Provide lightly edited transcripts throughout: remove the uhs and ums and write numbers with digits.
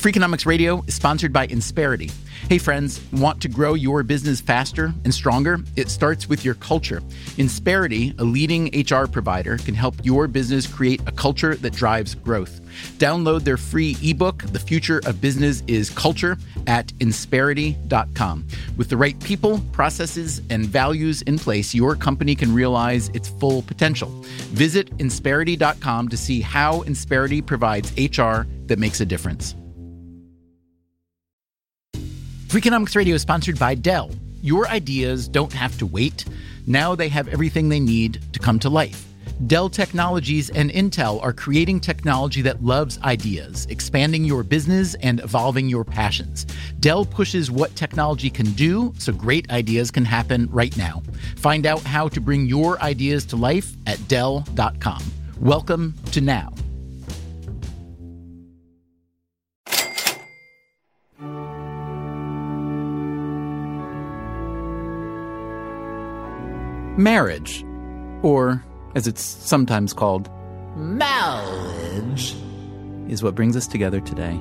Freakonomics Radio is sponsored by Insperity. Hey friends, want to grow your business faster and stronger? It starts with your culture. Insperity, a leading HR provider, can help your business create a culture that drives growth. Download their free ebook, The Future of Business is Culture, at Insperity.com. With the right people, processes, and values in place, your company can realize its full potential. Visit Insperity.com to see how Insperity provides HR that makes a difference. Freakonomics Radio is sponsored by Dell. Your ideas don't have to wait. Now they have everything they need to come to life. Dell Technologies and Intel are creating technology that loves ideas, expanding your business and evolving your passions. Dell pushes what technology can do so great ideas can happen right now. Find out how to bring your ideas to life at Dell.com. Welcome to Now. Marriage, or as it's sometimes called, marriage, is what brings us together today.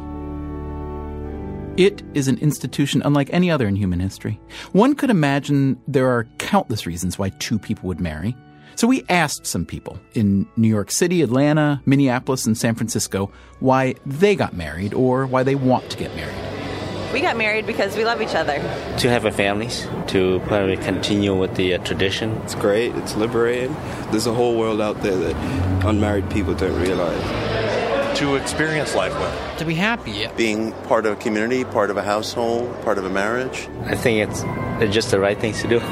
It is an institution unlike any other in human history. One could imagine there are countless reasons why two people would marry. So we asked some people in New York City, Atlanta, Minneapolis, and San Francisco why they got married or why they want to get married. We got married because we love each other. To have a family, to probably continue with the tradition. It's great, it's liberating. There's a whole world out there that unmarried people don't realize. To experience life with. To be happy. Being part of a community, part of a household, part of a marriage. I think it's just the right things to do.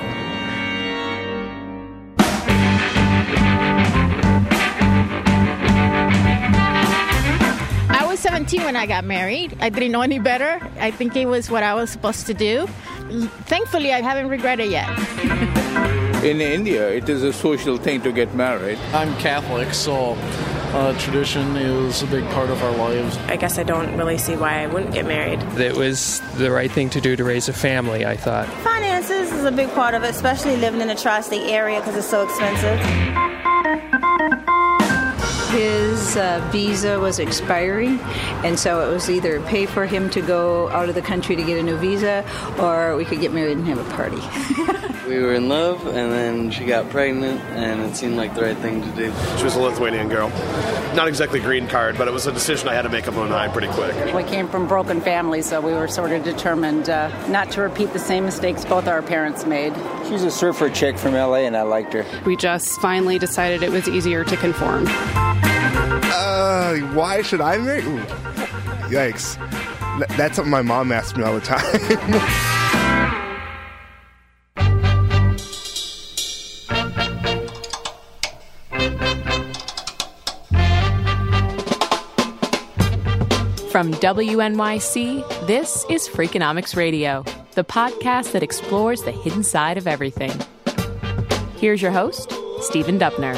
When I got married, I didn't know any better. I think it was what I was supposed to do. Thankfully, I haven't regretted it yet. In India, it is a social thing to get married. I'm Catholic, so tradition is a big part of our lives. I guess I don't really see why I wouldn't get married. It was the right thing to do to raise a family, I thought. Finances is a big part of it, especially living in the tri-state area because it's so expensive. His visa was expiring, and so it was either pay for him to go out of the country to get a new visa, or we could get married and have a party. We were in love, and then she got pregnant, and it seemed like the right thing to do. She was a Lithuanian girl. Not exactly green card, but it was a decision I had to make up my mind pretty quick. We came from broken families, so we were sort of determined not to repeat the same mistakes both our parents made. She's a surfer chick from L.A., and I liked her. We just finally decided it was easier to conform. Why should I marry? Ooh, yikes. That's something my mom asks me all the time. From WNYC, this is Freakonomics Radio, the podcast that explores the hidden side of everything. Here's your host, Stephen Dubner.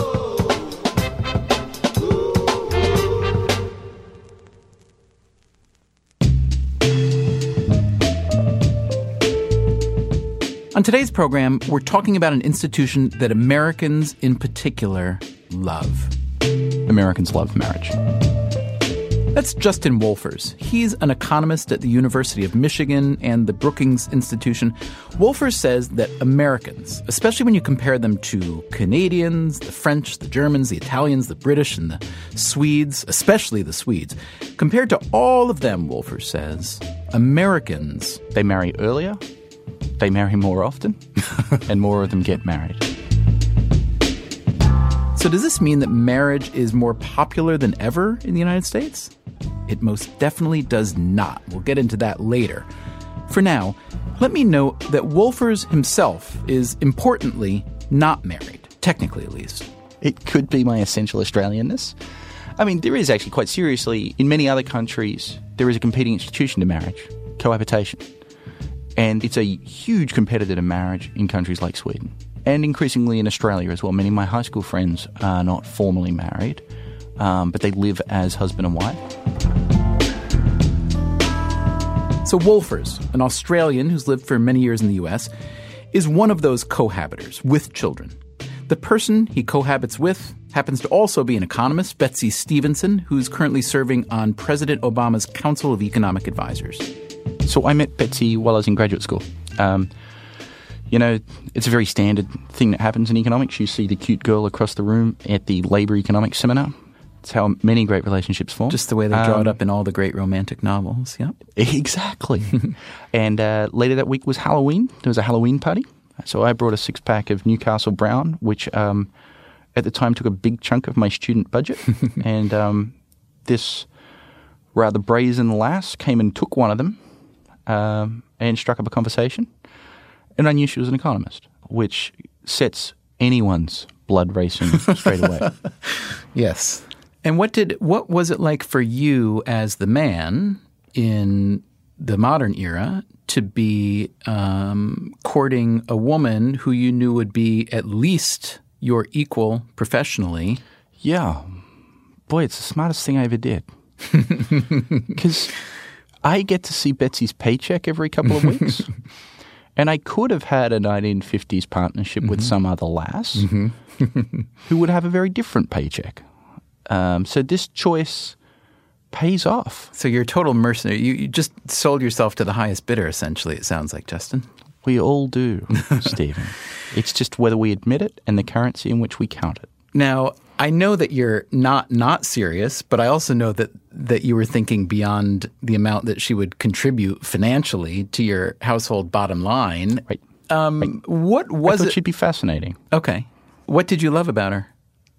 On today's program, we're talking about an institution that Americans in particular love. Americans love marriage. That's Justin Wolfers. He's an economist at the University of Michigan and the Brookings Institution. Wolfers says that Americans, especially when you compare them to Canadians, the French, the Germans, the Italians, the British, and the Swedes, especially the Swedes, compared to all of them, Wolfers says, Americans, they marry earlier, they marry more often, and more of them get married. So does this mean that marriage is more popular than ever in the United States? It most definitely does not. We'll get into that later. For now, let me note that Wolfers himself is importantly not married, technically at least. It could be my essential Australianness. I mean, there is actually, quite seriously, in many other countries, there is a competing institution to marriage, cohabitation. And it's a huge competitor to marriage in countries like Sweden. And increasingly in Australia as well. Many of my high school friends are not formally married, but they live as husband and wife. So Wolfers, an Australian who's lived for many years in the U.S., is one of those cohabitors with children. The person he cohabits with happens to also be an economist, Betsy Stevenson, who's currently serving on President Obama's Council of Economic Advisors. So I met Betsy while I was in graduate school. It's a very standard thing that happens in economics. You see the cute girl across the room at the labor economics seminar. It's how many great relationships form. Just the way they draw it up in all the great romantic novels, yeah. Exactly. And later that week was Halloween. There was a Halloween party. So I brought a six-pack of Newcastle Brown, which at the time took a big chunk of my student budget. And this rather brazen lass came and took one of them and struck up a conversation. And I knew she was an economist, which sets anyone's blood racing straight away. Yes. And what was it like for you as the man in the modern era to be courting a woman who you knew would be at least your equal professionally? Yeah. Boy, it's the smartest thing I ever did. Because I get to see Betsy's paycheck every couple of weeks. And I could have had a 1950s partnership with some other lass who would have a very different paycheck. So this choice pays off. So you're a total mercenary. You just sold yourself to the highest bidder, essentially, it sounds like, Justin. We all do, Stephen. It's just whether we admit it and the currency in which we count it. Now, I know that you're not serious, but I also know that you were thinking beyond the amount that she would contribute financially to your household bottom line. Right. What was I thought it? She'd be fascinating. Okay. What did you love about her?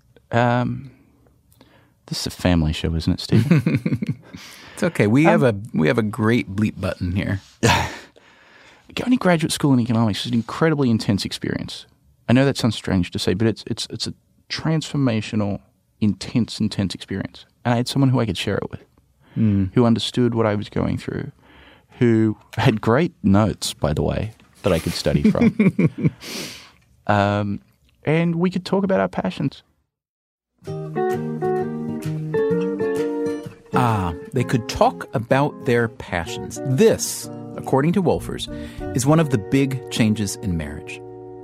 This is a family show, isn't it, Steve? It's okay. We have a great bleep button here. Going to graduate school in economics is an incredibly intense experience. I know that sounds strange to say, but it's a transformational, intense experience. And I had someone who I could share it with, who understood what I was going through, who had great notes, by the way, that I could study from. And we could talk about our passions. They could talk about their passions. This, according to Wolfers, is one of the big changes in marriage.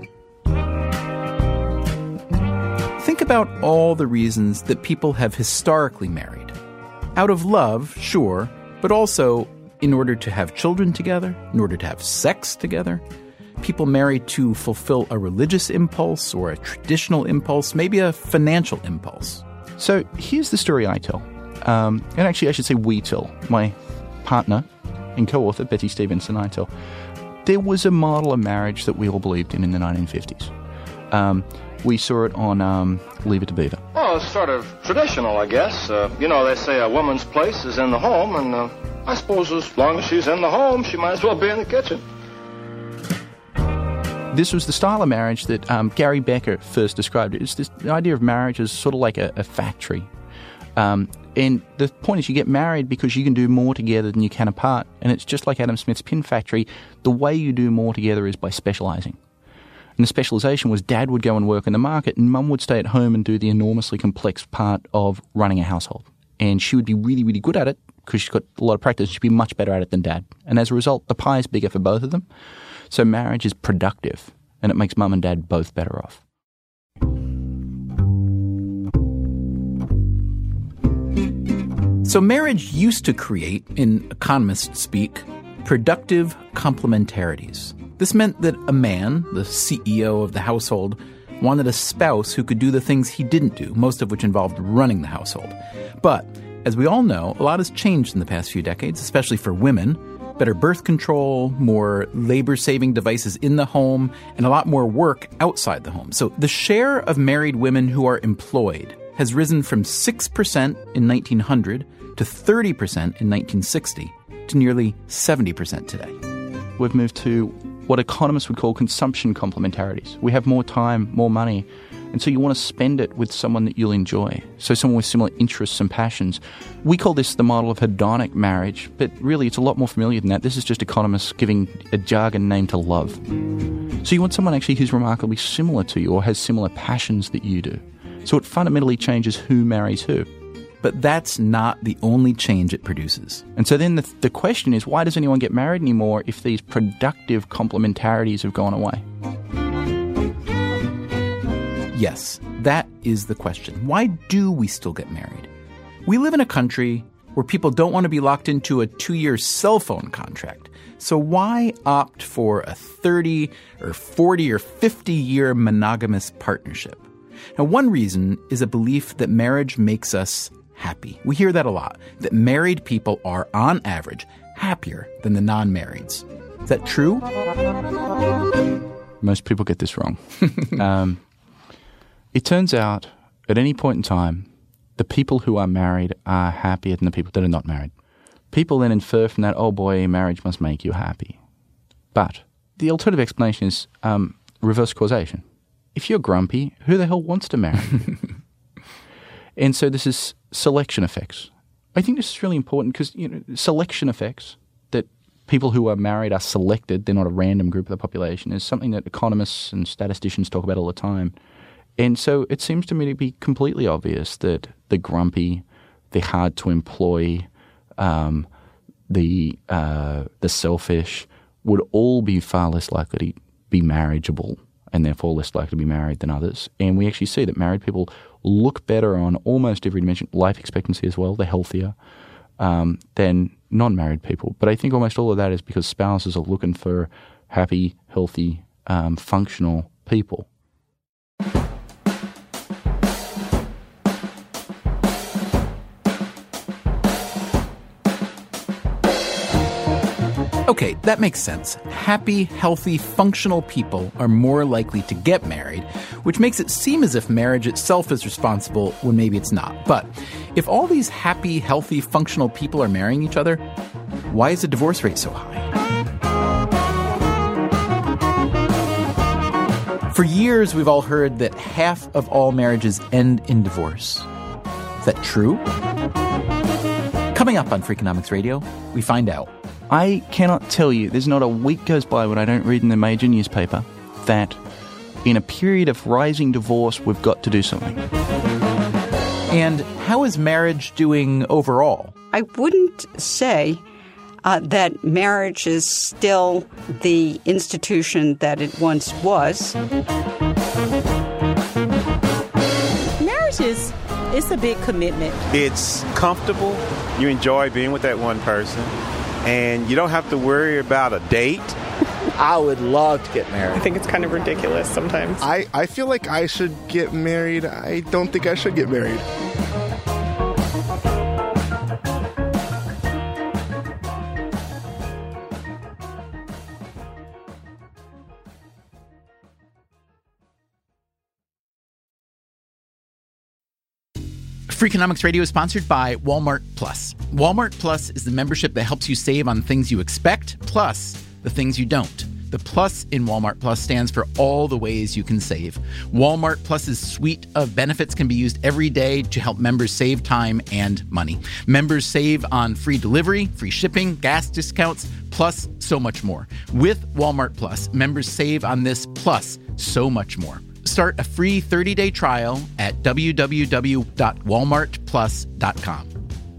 Think about all the reasons that people have historically married. Out of love, sure, but also in order to have children together, in order to have sex together. People marry to fulfill a religious impulse or a traditional impulse, maybe a financial impulse. So here's the story I tell. And actually, I should say we tell. My partner and co-author, Betsy Stevenson, I tell. There was a model of marriage that we all believed in the 1950s. We saw it on Leave It to Beaver. Well, it's sort of traditional, I guess. They say a woman's place is in the home, and I suppose as long as she's in the home, she might as well be in the kitchen. This was the style of marriage that Gary Becker first described. It's this idea of marriage as sort of like a factory. And the point is you get married because you can do more together than you can apart. And it's just like Adam Smith's pin factory. The way you do more together is by specializing. And the specialization was dad would go and work in the market and mum would stay at home and do the enormously complex part of running a household. And she would be really, really good at it because she's got a lot of practice. She'd be much better at it than dad. And as a result, the pie is bigger for both of them. So marriage is productive and it makes mum and dad both better off. So marriage used to create, in economist speak, productive complementarities. This meant that a man, the CEO of the household, wanted a spouse who could do the things he didn't do, most of which involved running the household. But, as we all know, a lot has changed in the past few decades, especially for women. Better birth control, more labor-saving devices in the home, and a lot more work outside the home. So the share of married women who are employed has risen from 6% in 1900 to 30% in 1960 to nearly 70% today. We've moved to what economists would call consumption complementarities. We have more time, more money, and so you want to spend it with someone that you'll enjoy, so someone with similar interests and passions. We call this the model of hedonic marriage, but really it's a lot more familiar than that. This is just economists giving a jargon name to love. So you want someone actually who's remarkably similar to you or has similar passions that you do. So it fundamentally changes who marries who. But that's not the only change it produces. And so then the question is, why does anyone get married anymore if these productive complementarities have gone away? Yes, That is the question. Why do we still get married? We live in a country where people don't want to be locked into a 2-year cell phone contract. So why opt for a 30 or 40 or 50-year monogamous partnership? Now, one reason is a belief that marriage makes us happy. We hear that a lot, that married people are, on average, happier than the non-marrieds. Is that true? Most people get this wrong. It turns out, at any point in time, the people who are married are happier than the people that are not married. People then infer from that, oh boy, marriage must make you happy. But the alternative explanation is reverse causation. If you're grumpy, who the hell wants to marry? And so this is selection effects. I think this is really important because, selection effects, that people who are married are selected, they're not a random group of the population, is something that economists and statisticians talk about all the time. And so it seems to me to be completely obvious that the grumpy, the hard to employ, the selfish would all be far less likely to be marriageable and therefore less likely to be married than others. And we actually see that married people look better on almost every dimension, life expectancy as well, they're healthier than non-married people. But I think almost all of that is because spouses are looking for happy, healthy, functional people. Okay, that makes sense. Happy, healthy, functional people are more likely to get married, which makes it seem as if marriage itself is responsible when maybe it's not. But if all these happy, healthy, functional people are marrying each other, why is the divorce rate so high? For years, we've all heard that half of all marriages end in divorce. Is that true? Coming up on Freakonomics Radio, we find out. I cannot tell you, there's not a week goes by when I don't read in the major newspaper that in a period of rising divorce, we've got to do something. And how is marriage doing overall? I wouldn't say that marriage is still the institution that it once was. Marriage it's a big commitment. It's comfortable. You enjoy being with that one person. And you don't have to worry about a date. I would love to get married. I think it's kind of ridiculous sometimes. I feel like I should get married. I don't think I should get married. Freakonomics Radio is sponsored by Walmart Plus. Walmart Plus is the membership that helps you save on things you expect, plus the things you don't. The plus in Walmart Plus stands for all the ways you can save. Walmart Plus's suite of benefits can be used every day to help members save time and money. Members save on free delivery, free shipping, gas discounts, plus so much more. With Walmart Plus, members save on this plus so much more. Start a free 30-day trial at www.walmartplus.com.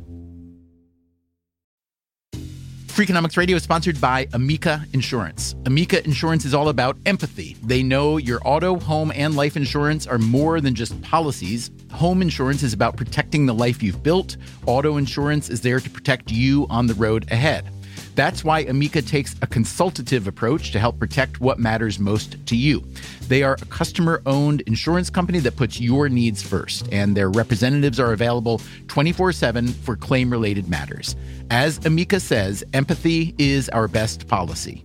Freakonomics Radio is sponsored by Amica Insurance. Amica Insurance is all about empathy. They know your auto, home, and life insurance are more than just policies. Home insurance is about protecting the life you've built. Auto insurance is there to protect you on the road ahead. That's why Amica takes a consultative approach to help protect what matters most to you. They are a customer-owned insurance company that puts your needs first, and their representatives are available 24/7 for claim-related matters. As Amica says, empathy is our best policy.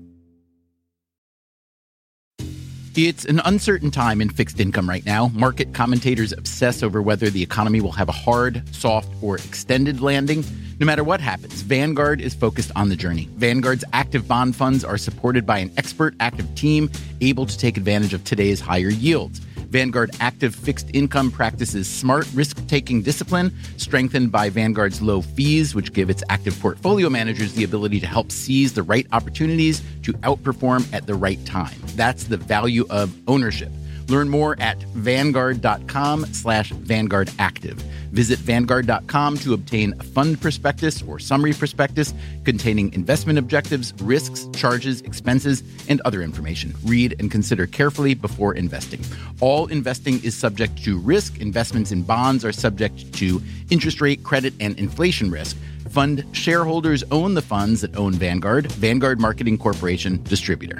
It's an uncertain time in fixed income right now. Market commentators obsess over whether the economy will have a hard, soft, or extended landing. No matter what happens, Vanguard is focused on the journey. Vanguard's active bond funds are supported by an expert active team able to take advantage of today's higher yields. Vanguard Active Fixed Income practices smart risk-taking discipline, strengthened by Vanguard's low fees, which give its active portfolio managers the ability to help seize the right opportunities to outperform at the right time. That's the value of ownership. Learn more at Vanguard.com/VanguardActive. Visit Vanguard.com to obtain a fund prospectus or summary prospectus containing investment objectives, risks, charges, expenses, and other information. Read and consider carefully before investing. All investing is subject to risk. Investments in bonds are subject to interest rate, credit, and inflation risk. Fund shareholders own the funds that own Vanguard. Vanguard Marketing Corporation, distributor.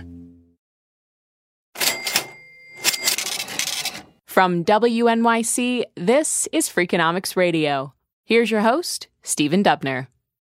From WNYC, this is Freakonomics Radio. Here's your host, Stephen Dubner.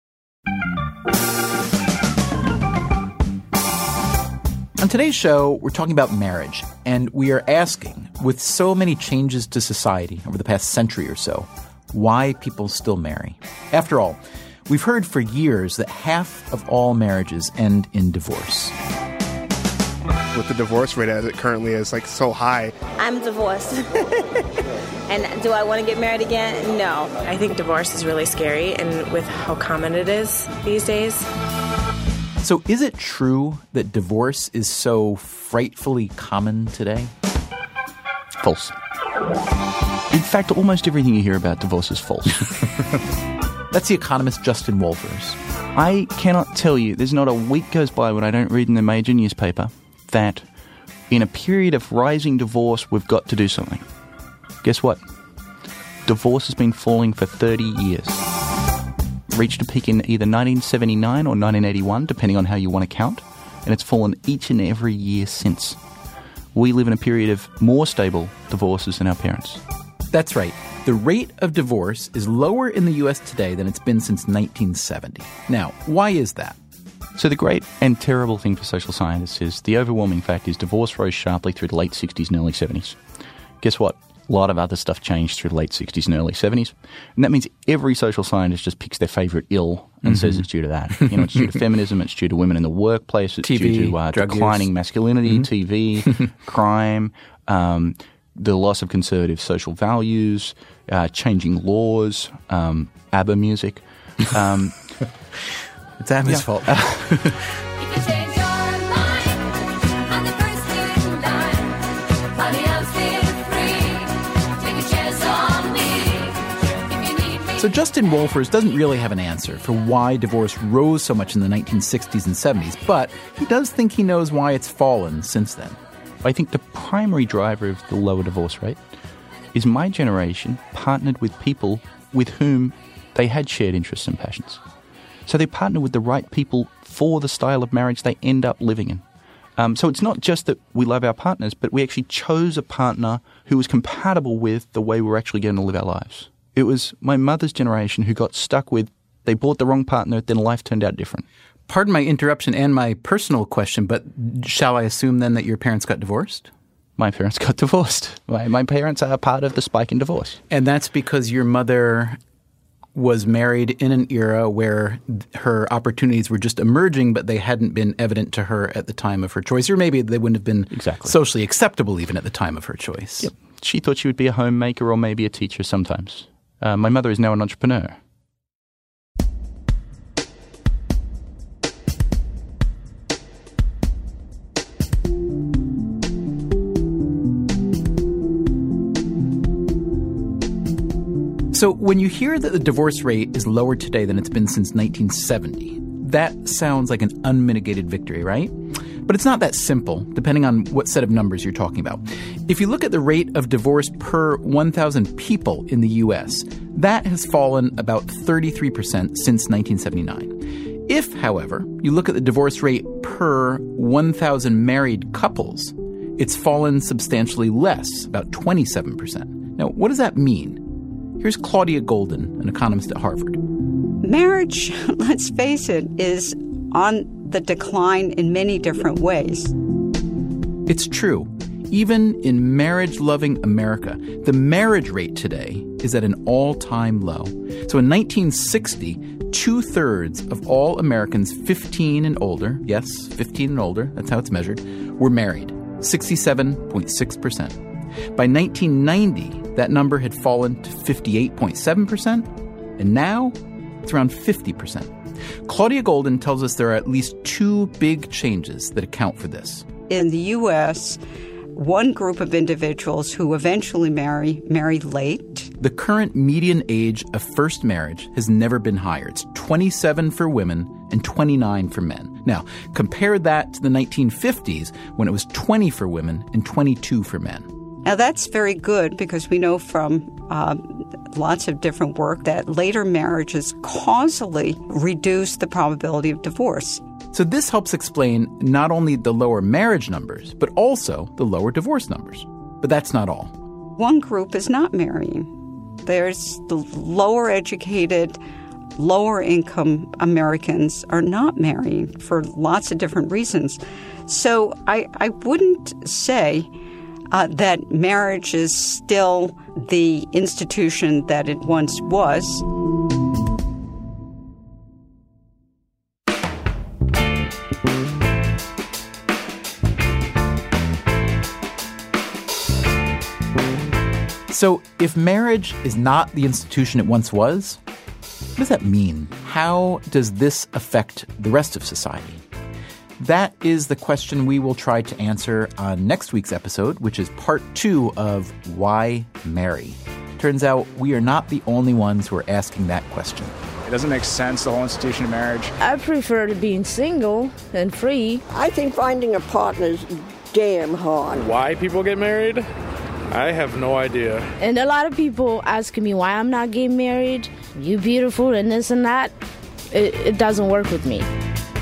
On today's show, we're talking about marriage, and we are asking, with so many changes to society over the past century or so, why people still marry. After all, we've heard for years that half of all marriages end in divorce. With the divorce rate as it currently is, like, so high. I'm divorced. And do I want to get married again? No. I think divorce is really scary, and with how common it is these days. So is it true that divorce is so frightfully common today? False. In fact, almost everything you hear about divorce is false. That's the economist Justin Wolfers. I cannot tell you, there's not a week goes by when I don't read in the major newspaper that in a period of rising divorce, we've got to do something. Guess what? Divorce has been falling for 30 years. Reached a peak in either 1979 or 1981, depending on how you want to count, and it's fallen each and every year since. We live in a period of more stable divorces than our parents. That's right. The rate of divorce is lower in the U.S. today than it's been since 1970. Now, why is that? So the great and terrible thing for social scientists is the overwhelming fact is divorce rose sharply through the late 60s and early 70s. Guess what? A lot of other stuff changed through the late 60s and early 70s. And that means every social scientist just picks their favorite ill and says it's due to that. You know, it's due to feminism, it's due to women in the workplace, it's TV, due to declining masculinity, TV, crime, the loss of conservative social values, changing laws, ABBA music. It's Abby's fault. So Justin Wolfers doesn't really have an answer for why divorce rose so much in the 1960s and 70s, but he does think he knows why it's fallen since then. I think the primary driver of the lower divorce rate is my generation partnered with people with whom they had shared interests and passions. So they partner with the right people for the style of marriage they end up living in. So it's not just that we love our partners, but we actually chose a partner who was compatible with the way we're actually going to live our lives. It was my mother's generation who got stuck with, they bought the wrong partner, then life turned out different. Pardon my interruption and my personal question, but shall I assume then that your parents got divorced? My parents got divorced. My parents are part of the spike in divorce. And that's because your mother was married in an era where her opportunities were just emerging, but they hadn't been evident to her at the time of her choice, or maybe they wouldn't have been socially acceptable even at the time of her choice. Yep. She thought she would be a homemaker or maybe a teacher sometimes. My mother is now an entrepreneur. So when you hear that the divorce rate is lower today than it's been since 1970, that sounds like an unmitigated victory, right? But it's not that simple, depending on what set of numbers you're talking about. If you look at the rate of divorce per 1,000 people in the U.S., that has fallen about 33% since 1979. If, however, you look at the divorce rate per 1,000 married couples, it's fallen substantially less, about 27%. Now, what does that mean? Here's Claudia Goldin, an economist at Harvard. Marriage, let's face it, is on the decline in many different ways. It's true. Even in marriage-loving America, the marriage rate today is at an all-time low. So in 1960, 2/3 of all Americans 15 and older, yes, 15 and older, that's how it's measured, were married, 67.6%. By 1990, that number had fallen to 58.7%, and now it's around 50%. Claudia Goldin tells us there are at least two big changes that account for this. In the U.S., one group of individuals who eventually marry late. The current median age of first marriage has never been higher. It's 27 for women and 29 for men. Now, compare that to the 1950s when it was 20 for women and 22 for men. Now, that's very good because we know from lots of different work that later marriages causally reduce the probability of divorce. So this helps explain not only the lower marriage numbers, but also the lower divorce numbers. But that's not all. One group is not marrying. There's the lower educated, lower income Americans are not marrying for lots of different reasons. So I wouldn't say that marriage is still the institution that it once was. So if marriage is not the institution it once was, what does that mean? How does this affect the rest of society? That is the question we will try to answer on next week's episode, which is part 2 of Why Marry? Turns out we are not the only ones who are asking that question. It doesn't make sense, the whole institution of marriage. I prefer to being single and free. I think finding a partner is damn hard. Why people get married? I have no idea. And a lot of people asking me why I'm not getting married. You beautiful and this and that. It doesn't work with me.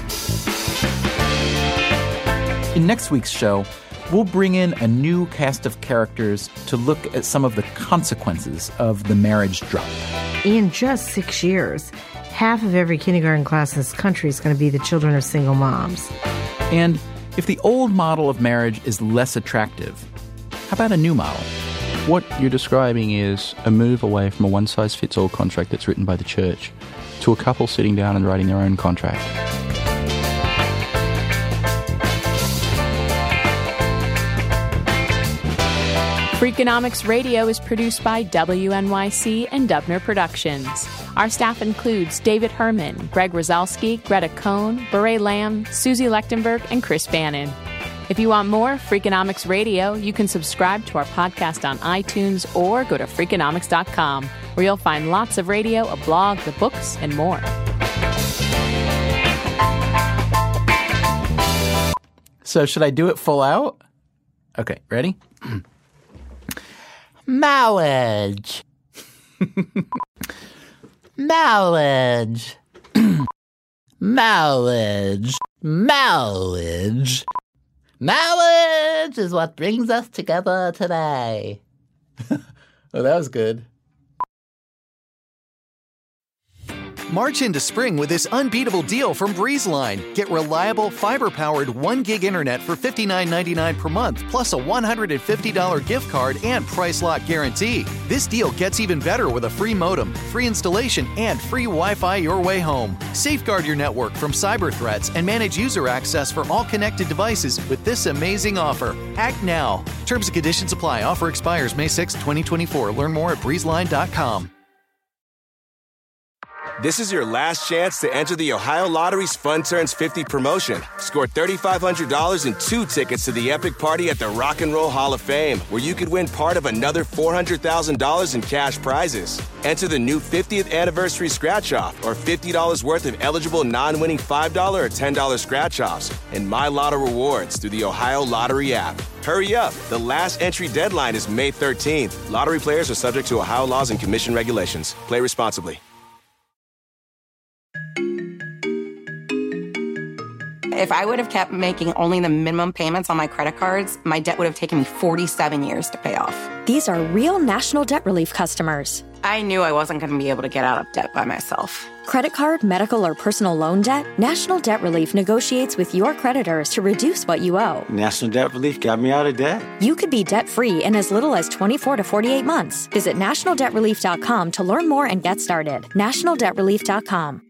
In next week's show, we'll bring in a new cast of characters to look at some of the consequences of the marriage drop. In just 6 years, half of every kindergarten class in this country is going to be the children of single moms. And if the old model of marriage is less attractive, how about a new model? What you're describing is a move away from a one-size-fits-all contract that's written by the church to a couple sitting down and writing their own contract. Freakonomics Radio is produced by WNYC and Dubner Productions. Our staff includes David Herman, Greg Rosalski, Greta Cohn, Beret Lamb, Susie Lechtenberg, and Chris Bannon. If you want more Freakonomics Radio, you can subscribe to our podcast on iTunes or go to Freakonomics.com, where you'll find lots of radio, a blog, the books, and more. So should I do it full out? Okay, ready? Marriage. Marriage. Marriage. Marriage. Marriage is what brings us together today. Oh, that was good. March into spring with this unbeatable deal from BreezeLine. Get reliable, fiber-powered 1 gig internet for $59.99 per month, plus a $150 gift card and price lock guarantee. This deal gets even better with a free modem, free installation, and free Wi-Fi your way home. Safeguard your network from cyber threats and manage user access for all connected devices with this amazing offer. Act now. Terms and conditions apply. Offer expires May 6, 2024. Learn more at breezeline.com. This is your last chance to enter the Ohio Lottery's Fun Turns 50 promotion. Score $3,500 and 2 tickets to the epic party at the Rock and Roll Hall of Fame, where you could win part of another $400,000 in cash prizes. Enter the new 50th anniversary scratch-off or $50 worth of eligible non-winning $5 or $10 scratch-offs and My Lotto rewards through the Ohio Lottery app. Hurry up. The last entry deadline is May 13th. Lottery players are subject to Ohio laws and commission regulations. Play responsibly. If I would have kept making only the minimum payments on my credit cards, my debt would have taken me 47 years to pay off. These are real National Debt Relief customers. I knew I wasn't going to be able to get out of debt by myself. Credit card, medical, or personal loan debt? National Debt Relief negotiates with your creditors to reduce what you owe. National Debt Relief got me out of debt. You could be debt-free in as little as 24 to 48 months. Visit nationaldebtrelief.com to learn more and get started. nationaldebtrelief.com.